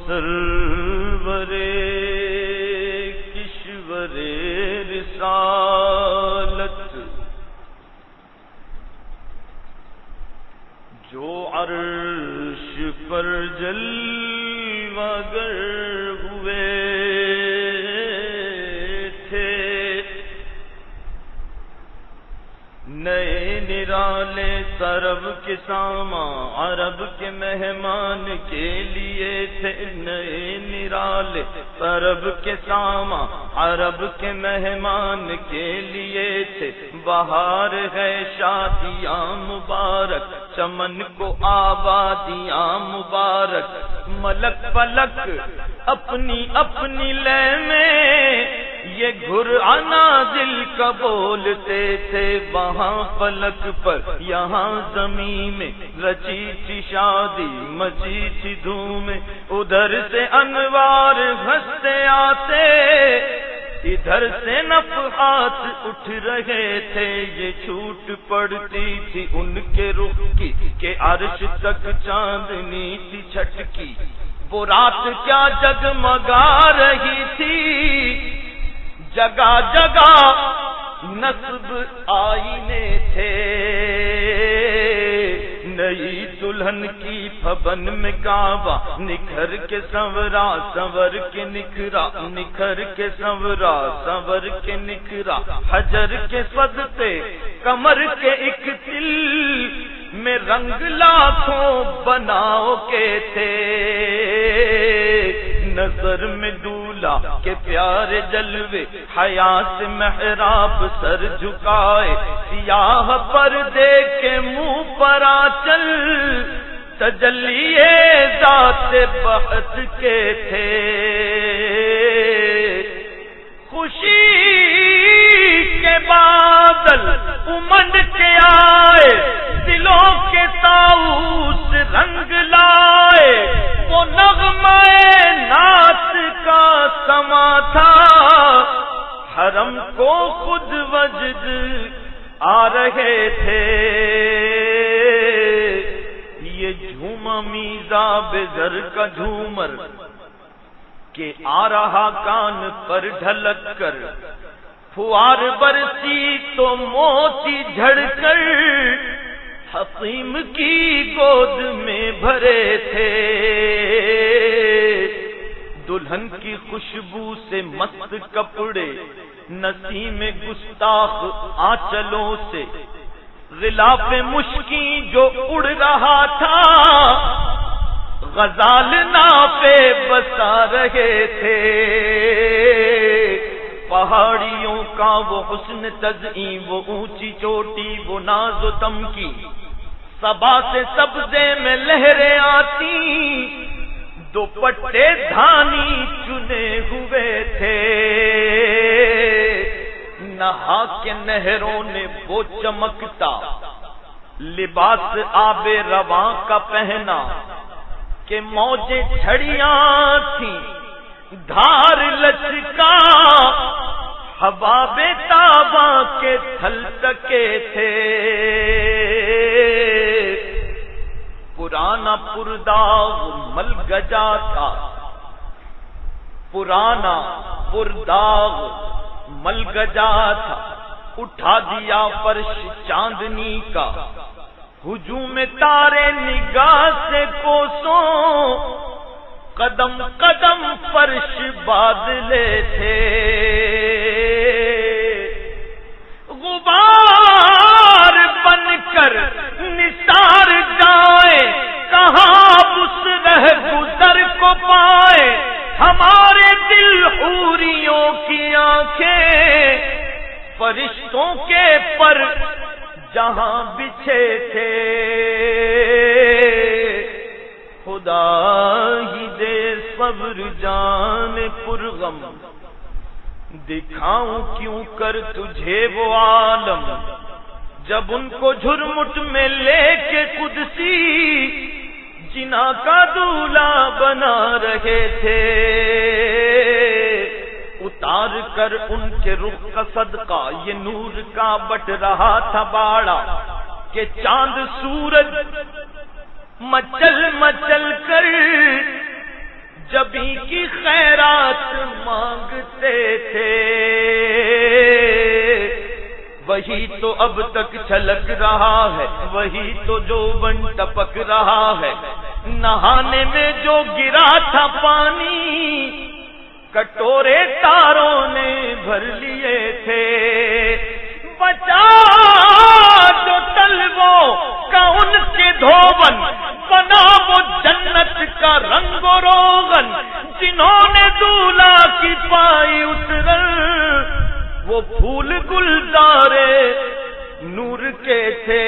سرور کشور رسالت جو عرش پر جلوہ گر ہوئے تھے، نئے نرالے طرب کے سامان عرب کے مہمان کے لیے تھے، نئے نرالے طرب کے سامان عرب کے مہمان کے لیے تھے۔ بہار ہے شادیاں مبارک، چمن کو آبادیاں مبارک، ملک فلک اپنی اپنی لے میں یہ گھر انازل کا بولتے تھے۔ وہاں فلک پر یہاں زمین میں رچی تھی شادی، مچی تھی دھوم، ادھر سے انوار ہنستے آتے، ادھر سے نفحات اٹھ رہے تھے۔ یہ چھوٹ پڑتی تھی ان کے رخ کی کہ عرش تک چاندنی تھی چھٹکی، وہ رات کیا جگمگا رہی تھی، جگہ جگہ نصب آئینے تھے۔ نئی دلہن کی پھبن میں کعبہ نکھر کے سنورا سنور کے نکھرا، نکھر کے سنورا سنور کے نکھرا، حجر کے صدقے کمر کے ایک تل میں رنگ لاکھوں بناؤ کے تھے۔ نظر میں دولہا کے پیارے جلوے، حیات محراب سر جھکائے، سیاہ پردے کے منہ پر آنچل تجلیے ذات بہت کے تھے۔ خوشی کے بادل امنڈ کے آئے، دلوں کے طاؤس رنگ لائے، وہ نغمہ نعت کا سما تھا، حرم کو خود وجد آ رہے تھے۔ یہ جھوما میزاب زر کا جھومر کہ آ رہا کان پر ڈھلک کر، فوار برسی تو موتی جھڑ کر حقیم کی گود میں بھرے تھے۔ دلہن کی خوشبو سے مست کپڑے، نسیم گستاخ آنچلوں سے غلاف مشکی جو اڑ رہا تھا، غزال نافے بسا رہے تھے۔ پہاڑیوں کا وہ حسن تزئین، وہ اونچی چوٹی، وہ ناز و تمکی، صبا سے سبزے میں لہریں آتی، دوپٹے دھانی چنے ہوئے تھے۔ نہا کے نہروں نے وہ چمکتا لباس آب رواں کا پہنا کہ موجیں چھڑیاں تھیں، دھار لچکا حباب تاباں کے تھل تکے تھے۔ پرانا پرداغ مل گجا تھا، پرانا پرداغ مل گجا تھا، اٹھا دیا فرش چاندنی کا، ہجوم تارے نگاہ سے کوسوں، قدم قدم فرش بادلے تھے۔ غبار بن کر نثار جائے، کہاں اس رہ گزر کو پائے، ہمارے دل حوریوں کی آنکھیں فرشتوں کے پر جہاں بچھے تھے۔ خدا ہی دے صبر جان پرغم، دکھاؤں کیوں کر تجھے وہ عالم، جب ان کو جھرمٹ میں لے کے قدسی جنا کا دولہا بنا رہے تھے۔ اتار کر ان کے رخ کا صدقہ یہ نور کا بٹ رہا تھا باڑا، کہ چاند سورج مچل مچل کر جبھی کی خیرات مانگتے تھے، وہی تو اب تک چھلک رہا ہے، وہی تو جو بن ٹپک رہا ہے، نہانے میں جو گرا تھا پانی کٹورے تاروں نے بھر لیے تھے، بچا جو طلبوں کا ان کے دھوبن، بنا وہ جنت کا رنگ و روغن، جنہوں نے دولہا کی پائی اترن، وہ پھول گلزارے نور کے تھے۔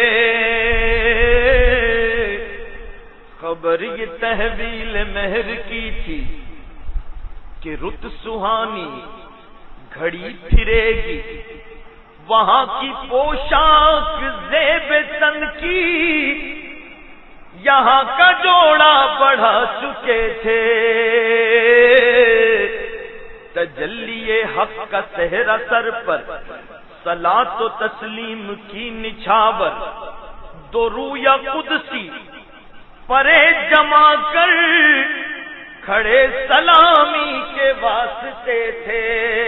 خبر یہ تحویل مہر کی تھی کہ رت سہانی گھڑی پھرے گی، وہاں کی پوشاک زیب تن کی یہاں کا جوڑا بڑھا چکے تھے، تجلی حق کا صحرا سر پر، صلاۃ و تسلیم کی نچھاور، دو رویا قدسی پرے جما کر کھڑے سلامی کے واسطے تھے،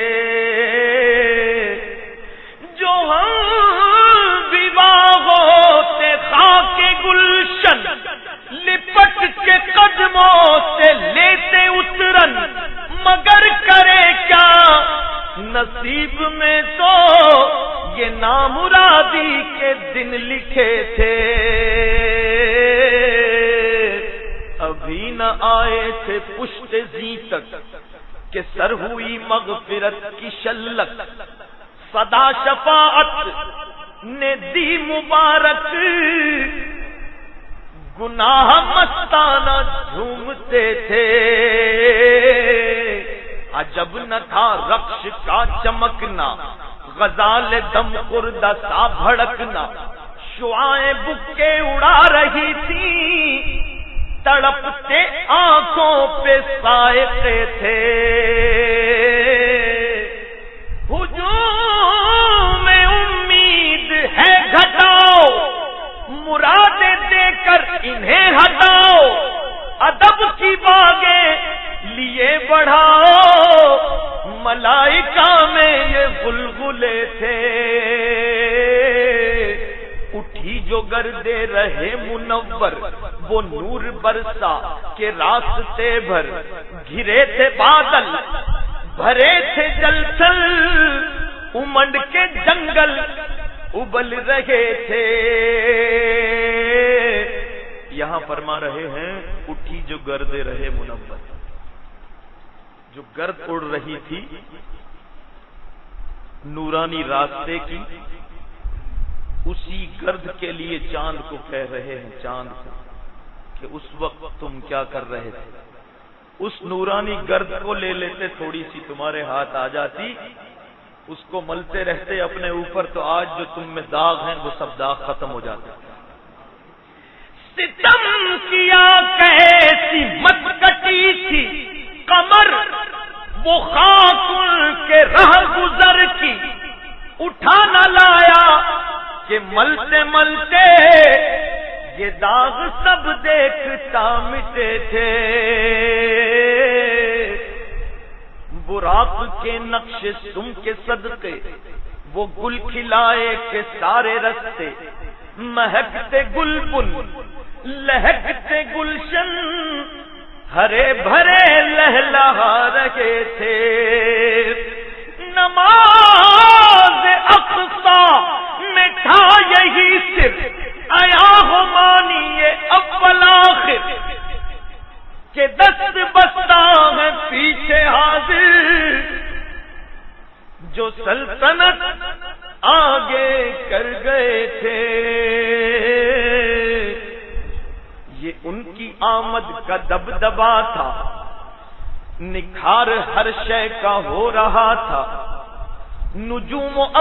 جو ہم وواہ ہوتے خاک گلشن، لپٹ کے قدموں سے لیتے اترن، مگر کرے کیا نصیب میں تو یہ نامرادی کے دن لکھے تھے، ابھی نہ آئے تھے پشت زی تک کہ سر ہوئی مغفرت کی شلک، صدا شفاعت نے دی مبارک، گناہ مستانہ جھومتے تھے، عجب نہ تھا رقص کا چمکنا، غزال دم خوردہ سا بھڑکنا، شعائیں بکے اڑا رہی تھی، تڑپتے آنکھوں پہ سائقے تھے، ہجوم میں امید ہے گھٹاؤ، مرادیں دے کر انہیں ہٹاؤ، ادب کی باغیں لیے بڑھاؤ، ملائکہ میں یہ غلغلے تھے، اٹھی جو گردے رہے منور، وہ نور برسا کے راستے بھر، گھرے تھے بادل بھرے تھے جلتھل، امنڈ کے جنگل ابل رہے تھے۔ یہاں فرما رہے ہیں اٹھی جو گردے رہے منور، جو گرد اڑ رہی تھی نورانی راستے کی، اسی گرد کے لیے چاند کو کہہ رہے ہیں، چاند کو کہ اس وقت تم کیا کر رہے تھے، اس نورانی گرد کو لے لیتے، تھوڑی سی تمہارے ہاتھ آ جاتی، اس کو ملتے رہتے اپنے اوپر، تو آج جو تم میں داغ ہیں وہ سب داغ ختم ہو جاتے۔ ستم کیا کیسی مت کٹی تھی قمر، وہ خاک کے رہ گزر کی، اٹھا نہ لایا کہ ملتے ملتے یہ داغ سب دیکھتا مٹے تھے، براق کے نقش سم کے صدقے وہ گل کھلائے کے سارے رستے، مہکتے گلبن لہکتے گلشن، ہرے بھرے لہلہا رہے تھے، نماز اقصا میں تھا یہی سر، آیا ہو مانیے اول آخر، کہ دست بستہ ہے پیچھے حاضر، جو سلطنت آگے کر گئے تھے، یہ ان کی آمد کا دبدبا تھا، نکھار ہر شے کا ہو رہا تھا، نجوم و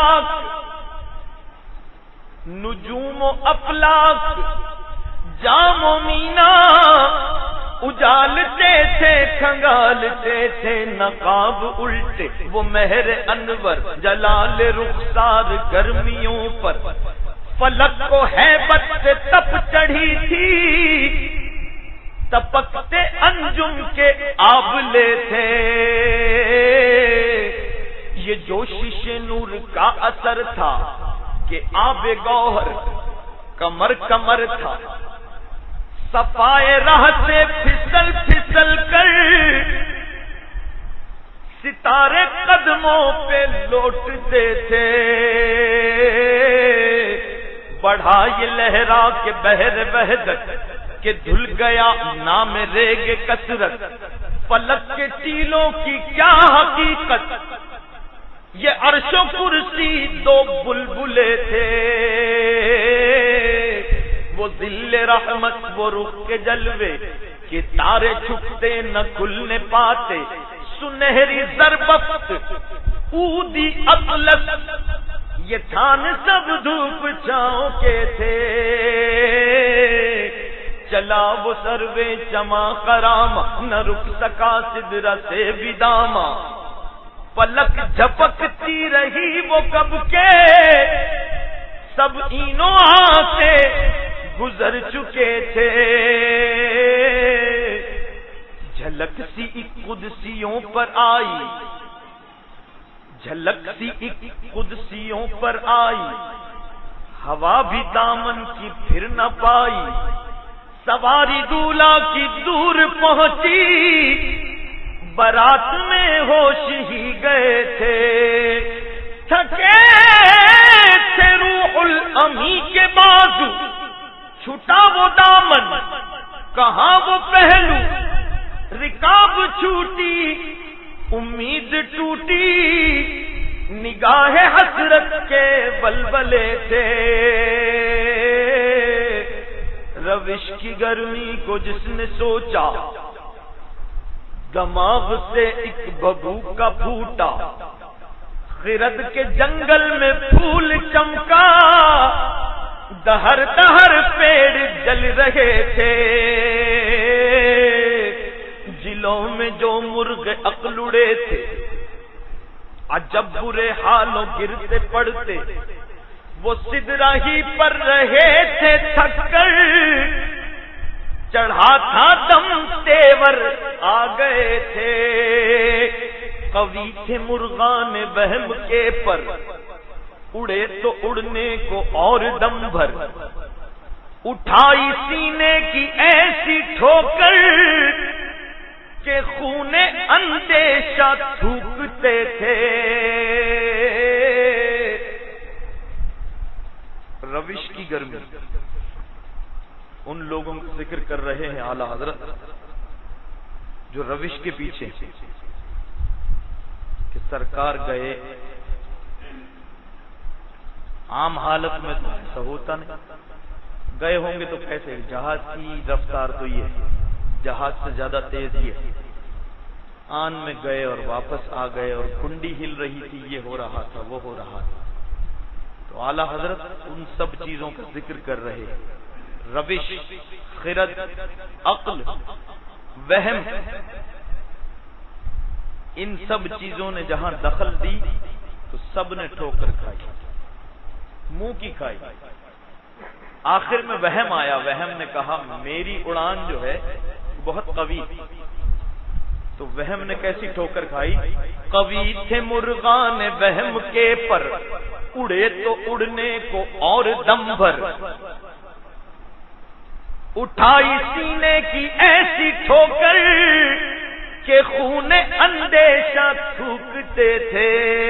افلاک جام و مینا اجالتے تھے، کھنگالتے تھے، نقاب الٹے وہ مہر انور، جلال رخسار گرمیوں پر، فلک کو ہیبت سے تپ چڑھی تھی، تپکتے انجم کے آبلے تھے، یہ جوشش نور کا اثر تھا کہ آب گوہر کمر کمر تھا، صفائے راہ سے پھسل پھسل کر ستارے قدموں پہ لوٹتے تھے، بڑھا یہ لہرا کے بحر وحدت کہ دھل گیا نام ریگ کثرت، فلک کے ٹیلوں کی کیا حقیقت، یہ عرش و کرسی دو بلبلے تھے، وہ ذل رحمت وہ رخ کے جلوے کہ تارے چھپتے نہ کھلنے پاتے، سنہری ضربت اودی اطلس، یہ تھان سب دھوپ چھاؤں کے تھے، چلا وہ سروے چما کرامہ نہ رک سکا سدرہ سے بھی داما، پلک جھپکتی رہی وہ کب کے سب اینوں سے گزر چکے تھے، جھلک سی ایک قدسیوں پر آئی، جھلک سی ایک قدسیوں پر آئی، ہوا بھی دامن کی پھر نہ پائی، سواری دولہا کی دور پہنچی، بارات میں ہوش ہی گئے تھے، تھکے تھے روح الامی کے بازو، چھٹا وہ دامن کہاں وہ پہلو، رکاب چھوٹی امید ٹوٹی، نگاہ حسرت کے بلبلے تھے، روش کی گرمی کو جس نے سوچا، دماغ سے ایک ببو کا پھوٹا، خرد کے جنگل میں پھول چمکا، دہر دہر پیڑ جل رہے تھے، جلوں میں جو مرغ عقل اڑے تھے، عجب برے حالوں گرتے پڑتے، وہ سدرہ ہی پر رہے تھے تھک کر، چڑھا تھا دم تیور آ گئے تھے، قوی تھے مرغان وہم کے پر، اڑے تو اڑنے کو اور دم بھر، اٹھائی سینے کی ایسی ٹھوکر کہ خون اندیشہ تھوکتے تھے، روش کی گرمی ان لوگوں کا ذکر کر رہے ہیں اعلی حضرت جو روش کے پیچھے کہ سرکار گئے، عام حالت میں تو ایسا ہوتا نہیں، گئے ہوں گے تو کیسے، جہاز کی رفتار تو یہ ہے، جہاز سے زیادہ تیز یہ ہے، آن میں گئے اور واپس آ گئے، اور کنڈی ہل رہی تھی، یہ ہو رہا تھا وہ ہو رہا تھا، تو اعلی حضرت ان سب چیزوں کا ذکر کر رہے ہیں، روش، خرد، عقل، وہم، ان سب چیزوں نے جہاں دخل دی تو سب نے ٹھوکر کھائی، منہ کی کھائی، آخر میں وہم آیا، وہم نے کہا میری اڑان جو ہے بہت قوی، تو وہم نے کیسی ٹھوکر کھائی، قوی تھے مرغان وہم کے پر، اڑے تو اڑنے کو اور دم بھر، اٹھائی سینے کی ایسی ٹھوکر کہ خون اندیشہ تھوکتے تھے،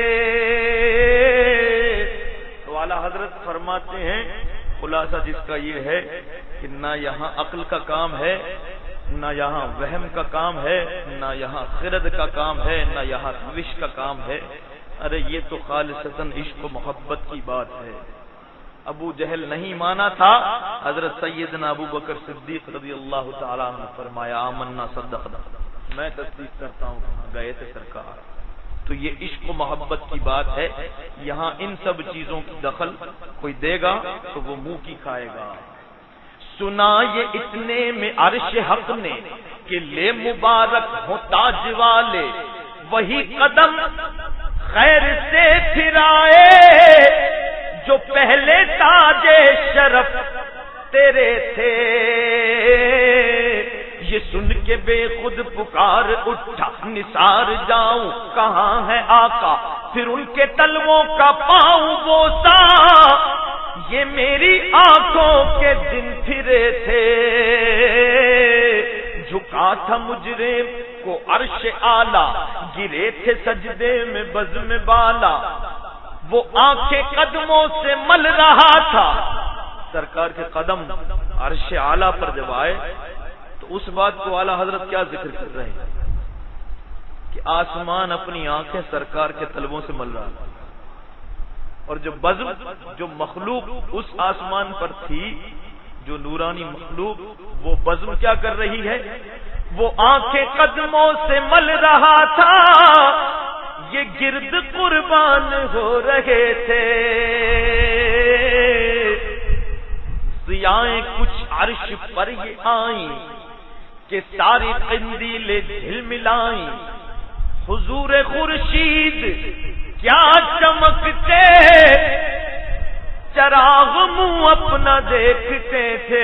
تو اعلیٰ حضرت فرماتے ہیں خلاصہ جس کا یہ ہے کہ نہ یہاں عقل کا کام ہے، نہ یہاں وہم کا کام ہے، نہ یہاں خرد کا کام ہے، نہ یہاں روش کا کام ہے، ارے یہ تو خالصتاً عشق و محبت کی بات ہے۔ ابو جہل نہیں مانا تھا، حضرت سیدنا ابو بکر صدیق رضی اللہ تعالیٰ عنہ نے فرمایا آمنا صدقنا، میں تصدیق کرتا ہوں کہاں گئے تھے سرکار۔ تو یہ عشق و محبت کی بات ہے، یہاں ان سب چیزوں کی دخل کوئی دے گا تو وہ منہ کی کھائے گا۔ سنا یہ اتنے میں عرش حق نے کہ لے مبارک ہو تاج والے، وہی قدم خیر سے پھرائے جو پہلے تاج شرف تیرے تھے، یہ سن کے بے خود پکار اٹھا نثار جاؤں کہاں ہے آقا، پھر ان کے تلووں کا پاؤں بوسا، یہ میری آنکھوں کے دن پھرے تھے، جھکا تھا مجرم کو عرش اعلیٰ، گرے تھے سجدے میں بزم بالا، وہ آنکھیں قدموں سے مل رہا تھا، سرکار کے قدم عرش اعلیٰ پر جب آئے تو اس بات کو اعلیٰ حضرت کیا ذکر کر رہے ہیں کہ آسمان اپنی آنکھیں سرکار کے طلبوں سے مل رہا تھا، اور جو بزم جو مخلوق اس آسمان پر تھی، جو نورانی مخلوق، وہ بزم کیا کر رہی ہے، وہ آنکھیں قدموں سے مل رہا تھا، یہ گرد قربان ہو رہے تھے، ضیائیں کچھ عرش پر یہ آئیں کہ ساری قندیلیں جھلملائیں، حضور خورشید کیا چمکتے، چراغ منہ اپنا دیکھتے تھے،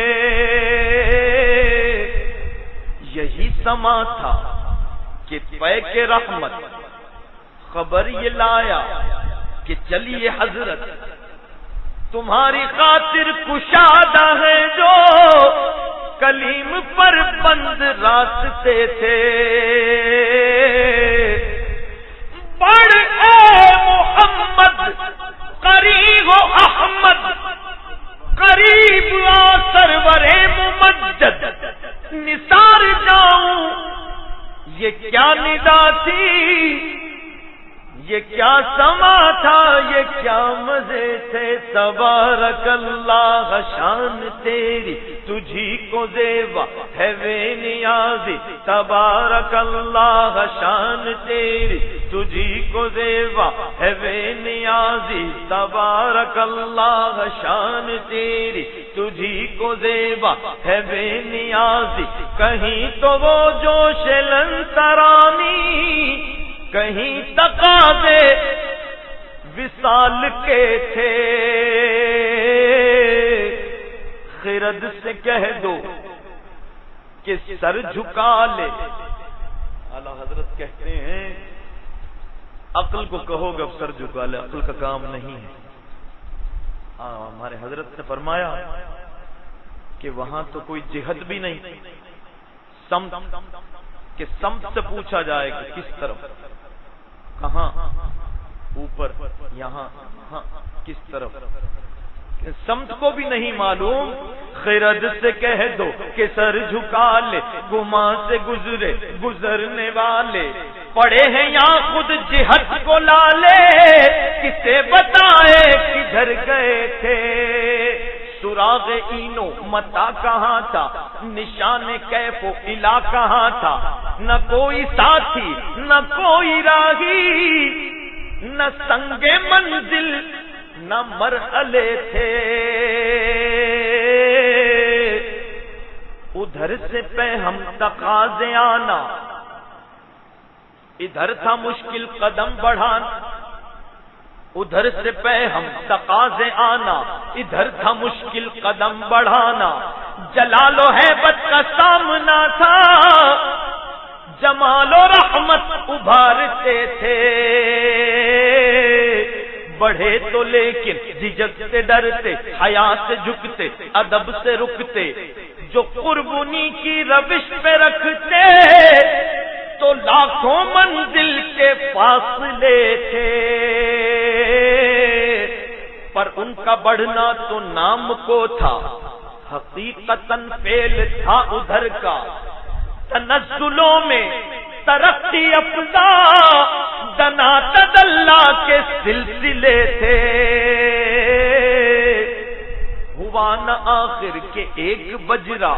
یہی سما تھا کہ پے کے رحمت خبر یہ لایا کہ چلیے حضرت تمہاری خاطر کشادہ ہے جو کلیم پر بند راستے تھے، بڑھ اے محمد قریب و احمد، قریب آ سرور ممجد، نثار جاؤں یہ کیا ندا تھی، یہ کیا سما تھا، یہ کیا مزے تھے، تبارک اللہ شان تیری تجھی کو زیبا ہے بے نیازی، تبارک اللہ شان تیری تجھی کو زیبا ہے بے نیازی، تبارک اللہ شان تیری تجھی کو زیبا ہے بے نیازی، کہیں تو وہ جوش لنترانی، کہیں تقاضے وصال کے تھے، خرد سے کہہ دو کہ سر جھکا لے، اعلیٰ حضرت کہتے ہیں عقل کو کہو گے اب سر جھکا لے، عقل کا کام نہیں ہے۔ ہمارے حضرت نے فرمایا کہ وہاں تو کوئی جہت بھی نہیں، سمت کہ سمت سے پوچھا جائے کہ کس طرف، کہاں، اوپر، یہاں، ہاں کس طرف، سمت کو بھی نہیں معلوم، خرد سے کہہ دو کہ سر جھکا لے، گمان سے گزرے گزرنے والے، پڑے ہیں یہاں خود جہت کو لالے، کسے بتائے کدھر گئے تھے، سراغ اینو متا کہاں تھا، نشان کیف و الا کہاں تھا، نہ کوئی ساتھی نہ کوئی راہی، نہ سنگ منزل نہ مرحلے تھے، ادھر سے پہ ہم تقاضے آنا، ادھر تھا مشکل قدم بڑھانا، ادھر سے پہ ہم تقاضے آنا، ادھر تھا مشکل قدم بڑھانا، جلال و ہیبت کا سامنا تھا، جمال و رحمت ابھارتے تھے، بڑھے تو لیکن جھجکتے ڈرتے، حیا سے جھکتے ادب سے رکتے، جو قربانی کی روش پہ رکھتے تو لاکھوں منزل کے فاصلے تھے، پر ان کا بڑھنا تو نام کو تھا، حقیقتاً فعل تھا ادھر کا، تنزلوں میں ترقی افزا، دنا تدلا کے سلسلے تھے، ہوا نہ آخر کے ایک بجرا،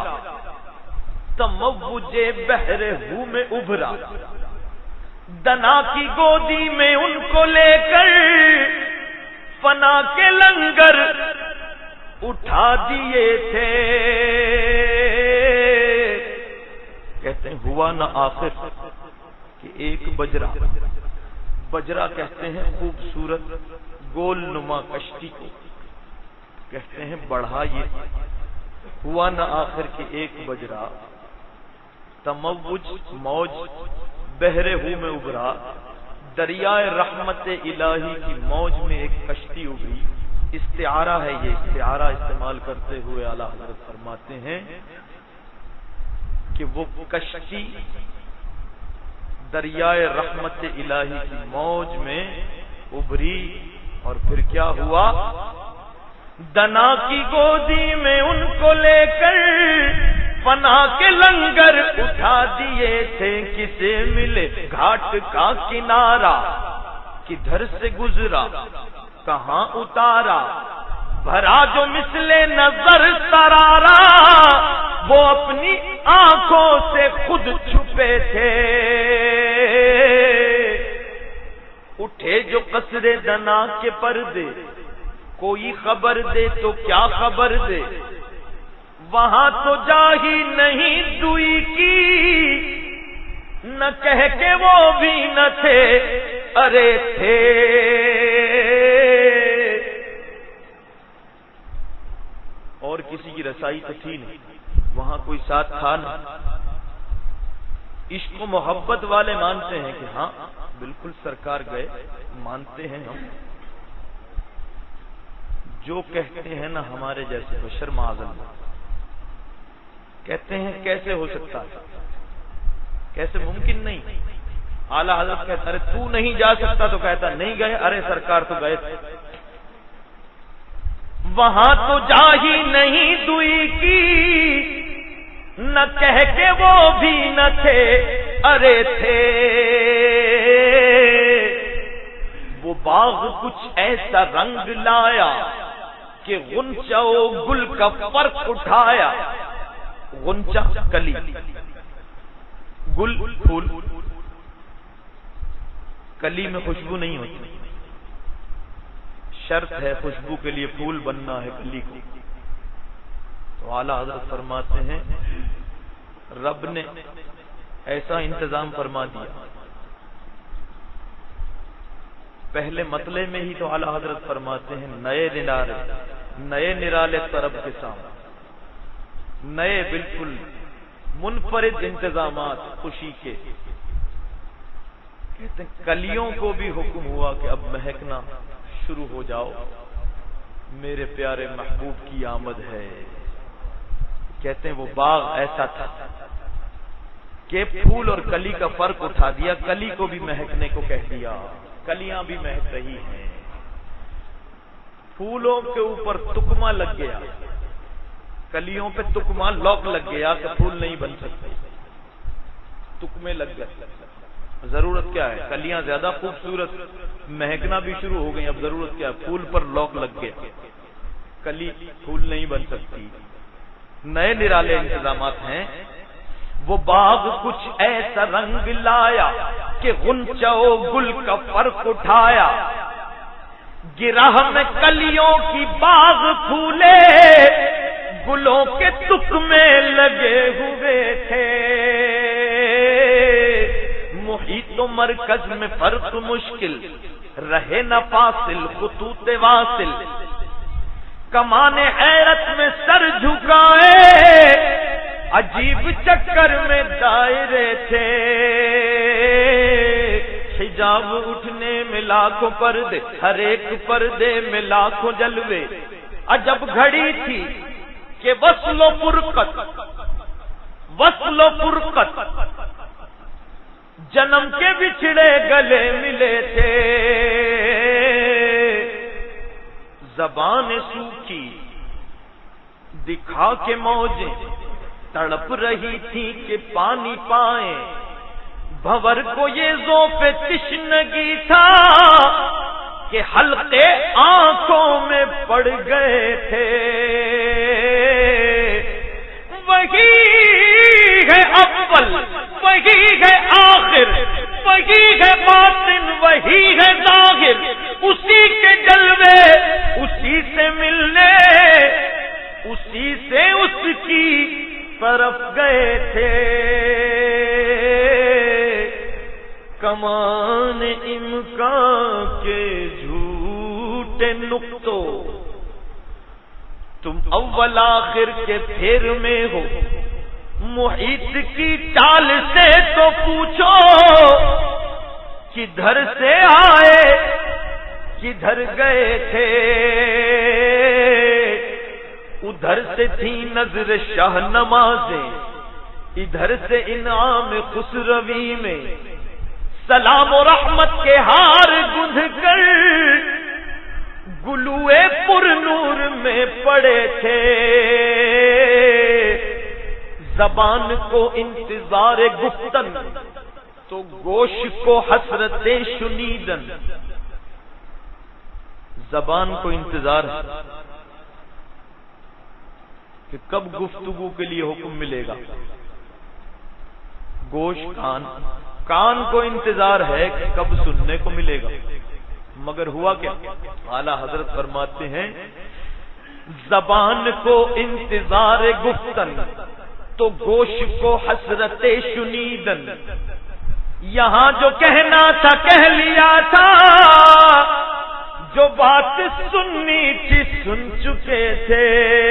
تموج بحر ہو میں ابھرا، دنا کی گودی میں ان کو لے کر فنا کے لنگر اٹھا دیے تھے، کہتے ہیں ہوا نہ آخر کہ ایک بجرا، بجرا کہتے ہیں خوبصورت گول نما کشتی کو، کہتے ہیں بڑھائیے، ہوا نہ آخر کہ ایک بجرا، تموج موج بحر ہو میں ابھرا، دریائے رحمت الہی کی موج میں ایک کشتی ابھری. استعارہ ہے یہ، استعارہ استعمال کرتے ہوئے اعلیٰ حضرت فرماتے ہیں کہ وہ کشتی دریائے رحمت الہی کی موج میں ابھری اور پھر کیا ہوا؟ دنا کی گودی میں ان کو لے کر پناہ کے لنگر اٹھا دیے تھے. کسے ملے گھاٹ کا کنارہ، کدھر سے گزرا کہاں اتارا، بھرا جو مثل نظر سرارا، وہ اپنی آنکھوں سے خود چھپے تھے. اٹھے جو قصر دنا کے پردے، کوئی خبر دے تو کیا خبر دے، وہاں تو جا ہی نہیں دوئی کی، نہ کہہ کے وہ بھی نہ تھے ارے تھے. اور کسی کی رسائی تو تھی نہیں، وہاں کوئی ساتھ تھا نہیں. عشق و محبت والے مانتے ہیں کہ ہاں بالکل سرکار گئے، مانتے ہیں ہم. جو کہتے ہیں نا ہمارے جیسے بشر معاذ اللہ، کہتے ہیں کیسے ہو سکتا ہے، کیسے ممکن نہیں. اعلیٰ حضرت کہتا ارے تو نہیں جا سکتا، تو کہتا نہیں گئے، ارے سرکار تو گئے تھے. وہاں تو جا ہی نہیں دوئی کی، نہ کہہ کے وہ بھی نہ تھے ارے تھے. وہ باغ کچھ ایسا رنگ لایا کہ غنچہ و گل کا فرق اٹھایا. غنچہ کلی، گل پھول. کلی میں خوشبو نہیں ہوتی، شرط ہے خوشبو کے لیے پھول بننا ہے کلی کو. تو اعلیٰ حضرت فرماتے ہیں رب نے ایسا انتظام فرما دیا. پہلے مطلع میں ہی تو اعلیٰ حضرت فرماتے ہیں نئے نرالے طرب کے سامنے، نئے بالکل منفرد انتظامات خوشی کے. کہتے ہیں کلیوں کو بھی حکم ہوا کہ اب مہکنا شروع ہو جاؤ، میرے پیارے محبوب کی آمد ہے. کہتے ہیں وہ باغ ایسا تھا کہ پھول اور کلی کا فرق اٹھا دیا، کلی کو بھی مہکنے کو کہہ دیا. کلیاں بھی مہک رہی ہیں، پھولوں کے اوپر تکمہ لگ گیا، کلیوں پہ تکمہ لوک لگ گیا کہ پھول نہیں بن سکتے، تکمے لگ گئے. ضرورت کیا ہے؟ کلیاں زیادہ خوبصورت، مہکنا بھی شروع ہو گئی. اب ضرورت کیا ہے؟ پھول پر لوک لگ گیا، کلی پھول نہیں بن سکتی. نئے نرالے انتظامات ہیں. وہ باغ کچھ ایسا رنگ لایا کہ غنچہ و گل کا فرق اٹھایا. گراہ میں کلیوں کی باغ پھولے، گلوں کے تکمے لگے ہوئے تھے. محیط و مرکز میں فرق مشکل، رہے نہ فاصل خطوط واصل. کمان حیرت میں سر جھکائے، عجیب چکر میں دائرے تھے. حجاب اٹھنے میں لاکھوں پردے، ہر ایک پردے میں لاکھوں جلوے. عجب گھڑی تھی کہ وصل و فرقت جنم کے بچھڑے گلے ملے تھے. زبان سوکھی دکھا کے موجیں تڑپ رہی تھی کہ پانی پائیں. بھور کو یہ ذوق تشنگی تھا کہ حلقے آنکھوں میں پڑ گئے تھے. وہی ہے اول، وہی ہے آخر، وہی ہے باطن، وہی ہے ظاہر. اسی کے جلوے اسی سے ملنے، اسی سے اس کی طرف گئے تھے. کمان امکان کے جھوٹے نقطوں، تم اول آخر کے پھیر میں ہو. محیط کی چال سے تو پوچھو کدھر سے آئے کدھر گئے تھے، ادھر سے تھی نظر شاہ نمازیں، ادھر سے انعام خسروی میں سلام و رحمت کے ہار گندھ کر گلوئے پر نور میں پڑے تھے، زبان کو انتظار گفتن تو گوشت کو حسرت شنیدن، زبان کو انتظار ہے کہ کب گفتگو کے لیے حکم ملے گا، گوشت کان کو انتظار ہے کہ کب سننے کو ملے گا، مگر ہوا کیا؟ اعلیٰ حضرت فرماتے ہیں زبان کو انتظار گفتن تو گوشت کو حسرت شنیدن، یہاں جو کہنا تھا کہہ لیا تھا، جو بات سننی تھی سن چکے تھے،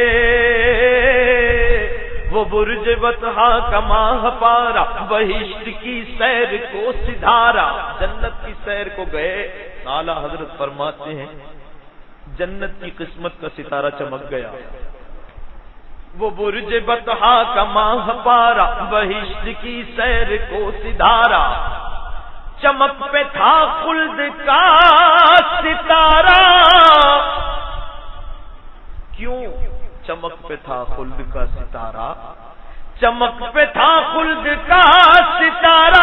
وہ برج بطحا کا ماہ پارا بہشت کی سیر کو سدھارا، جنت کی سیر کو گئے، اعلیٰ حضرت فرماتے ہیں جنت کی قسمت کا ستارہ چمک گیا، وہ برج بطحا کا ماہ پارا بہشت کی سیر کو سدھارا، چمک پہ تھا خلد کا ستارہ، کیوں چمک پہ تھا خلد کا ستارہ؟ چمک پہ تھا خلد کا ستارہ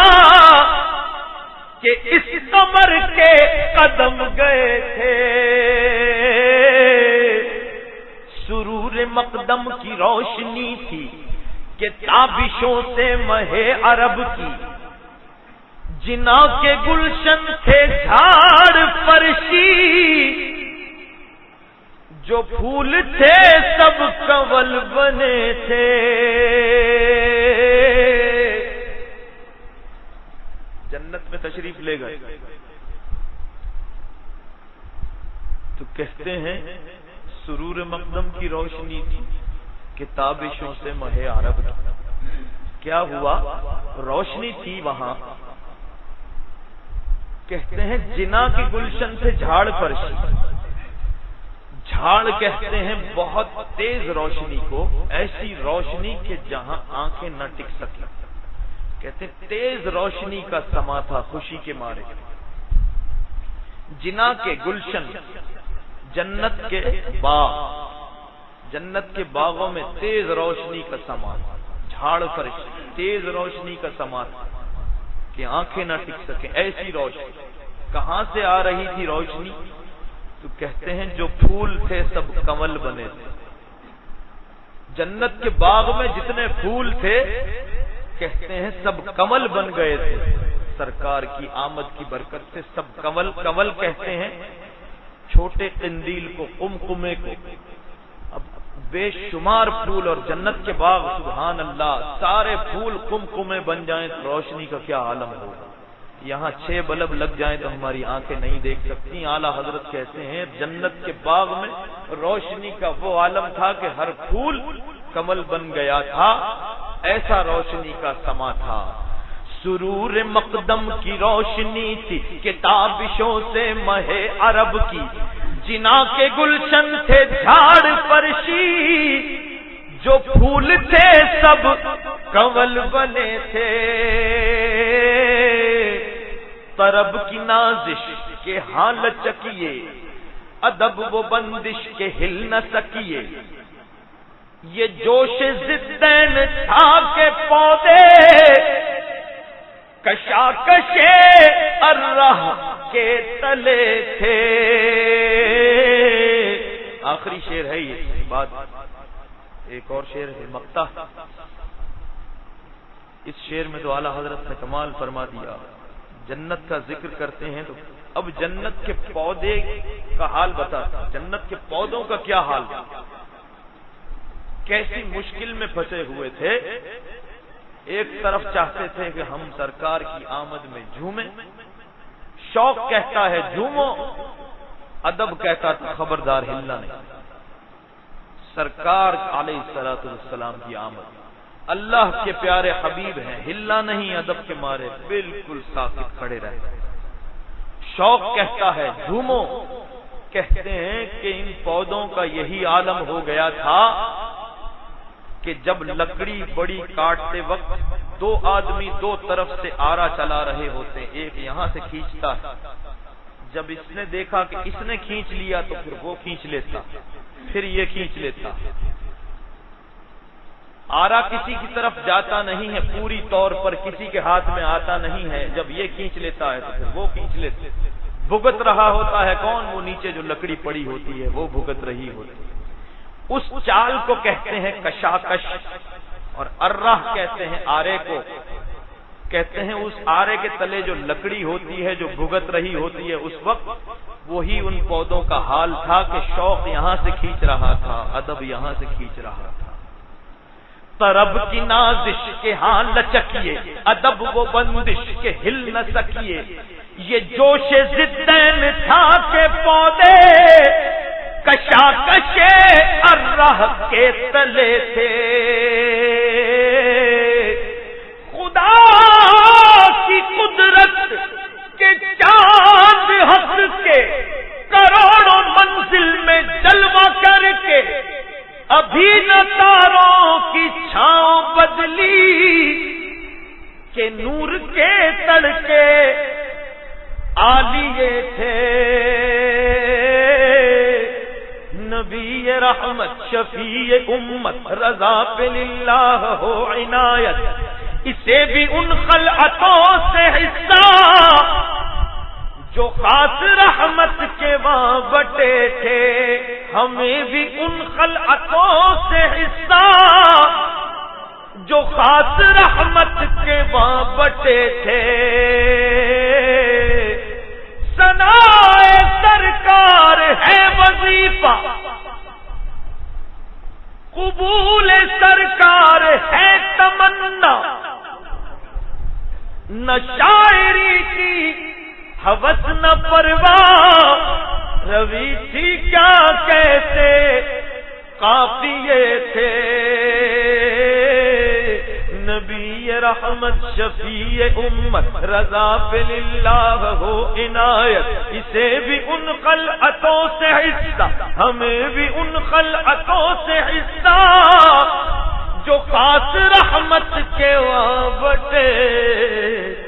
کہ اس قمر کے قدم گئے تھے، سرور مقدم کی روشنی تھی کہ تابشوں سے مہے عرب کی، جنا کے گلشن تھے جھاڑ فرشی، جو پھول تھے سب کنول بنے تھے، جنت میں تشریف لے گئے تو کہتے ہیں سرور مقدم کی روشنی تھی کہ تابشوں سے مہے عرب کی، کیا ہوا؟ روشنی تھی وہاں، کہتے ہیں جنا کے گلشن سے جھاڑ فرشی، جھاڑ کہتے ہیں بہت تیز روشنی کو، ایسی روشنی کہ جہاں آنکھیں نہ ٹک سکیں، کہتے ہیں تیز روشنی کا سما تھا خوشی کے مارے، جنا کے گلشن جنت کے باغ، جنت کے باغوں میں تیز روشنی کا سما، جھاڑ فرش تیز روشنی کا سما تھا کہ آنکھیں نہ ٹک سکیں، ایسی روشنی کہاں سے آ رہی تھی روشنی؟ تو کہتے ہیں جو پھول تھے سب کمل بنے تھے، جنت کے باغ میں جتنے پھول تھے کہتے ہیں سب کمل بن گئے تھے، سرکار کی آمد کی برکت سے سب کمل، کمل کہتے ہیں چھوٹے قندیل کو، قمقمے کو، اب بے شمار پھول اور جنت کے باغ سبحان اللہ سارے پھول قمقمے بن جائیں تو روشنی کا کیا عالم ہوگا، یہاں 6 بلب لگ جائیں تو ہماری آنکھیں نہیں دیکھ سکتی، اعلیٰ حضرت کہتے ہیں جنت کے باغ میں روشنی کا وہ عالم تھا کہ ہر پھول کمل بن گیا تھا، ایسا روشنی کا سما تھا، سرور مقدم کی روشنی تھی کتابشوں سے مہے عرب کی، جنا کے گلشن تھے جھاڑ فرشی، جو پھول تھے سب کنول بنے تھے، طرب کی نازش کے ہاں لچکیے، ادب و بندش کے ہل نہ سکیے، یہ جوش ضدین تھا کہ پودے کشاکشے الرہ کے تلے تھے، آخری شعر ہے یہ بات، ایک اور شعر ہے مقطع، اس شعر میں تو اعلیٰ حضرت نے کمال فرما دیا، جنت کا ذکر کرتے ہیں تو اب جنت کے پودے کا حال بتاتا، جنت کے پودوں کا کیا حال، کیسی مشکل میں پھنسے ہوئے تھے، ایک طرف چاہتے تھے کہ ہم سرکار کی آمد میں جھومیں، شوق کہتا ہے جھومو، ادب کہتا تھا خبردار ہلنا نہیں، سرکار علیہ الصلوۃ والسلام کی آمد، اللہ کے پیارے حبیب ہیں، ہلا نہیں ادب کے مارے، بالکل ساکت کھڑے رہے۔ شوق کہتا ہے جھومو، کہتے ہیں کہ ان پودوں کا یہی عالم ہو گیا تھا کہ جب لکڑی بڑی کاٹتے وقت دو آدمی دو طرف سے آرا چلا رہے ہوتے، ایک یہاں سے کھینچتا ہے، جب اس نے دیکھا کہ اس نے کھینچ لیا تو پھر وہ کھینچ لیتا، پھر یہ کھینچ لیتا۔ آرا کسی کی طرف جاتا نہیں ہے، پوری طور پر کسی کے ہاتھ میں آتا نہیں ہے، جب یہ کھینچ لیتا ہے تو پھر وہ کھینچ لیتے۔ بھگت رہا ہوتا ہے کون؟ وہ نیچے جو لکڑی پڑی ہوتی ہے وہ بھگت رہی ہوتی ہے۔ اس چال کو کہتے ہیں کشاکش، اور ارہ کہتے ہیں آرے کو، کہتے ہیں اس آرے کے تلے جو لکڑی ہوتی ہے جو بھگت رہی ہوتی ہے، اس وقت وہی ان پودوں کا حال تھا کہ شوق یہاں سے کھینچ رہا تھا، ادب یہاں سے کھینچ رہا تھا۔ طرب کی نازش کے ہاں لچکیے، ادب وہ بندش کے ہل نہ سکیے، یہ جوش ضدین تھا کہ پودے کشاکش ارہ کے تلے تھے۔ خدا کی قدرت کے چاند ہنس کے کروڑوں منزل میں جلوہ کر کے ابھی نہ تاروں کی چھاؤں بدلی کہ نور کے تڑکے آلیے تھے۔ نبی رحمت شفیع امت رضا پہ للہ ہو عنایت، اسے بھی ان خلعتوں سے حصہ جو خاص رحمت کے وہاں بٹے تھے، ہمیں بھی ان خلعتوں سے حصہ جو خاص رحمت کے وہاں بٹے تھے۔ ثنائے سرکار ہے وظیفہ، قبول سرکار ہے تمنا، نہ شاعری کی ہوس نہ پرواہ، روی تھی کیا کیسے قافیے تھے۔ نبی رحمت شفیع امت رضا پہ للہ ہو عنایت، اسے بھی ان خلعتوں سے حصہ، ہمیں بھی ان خلعتوں سے حصہ جو خاص رحمت کے وہاں بٹے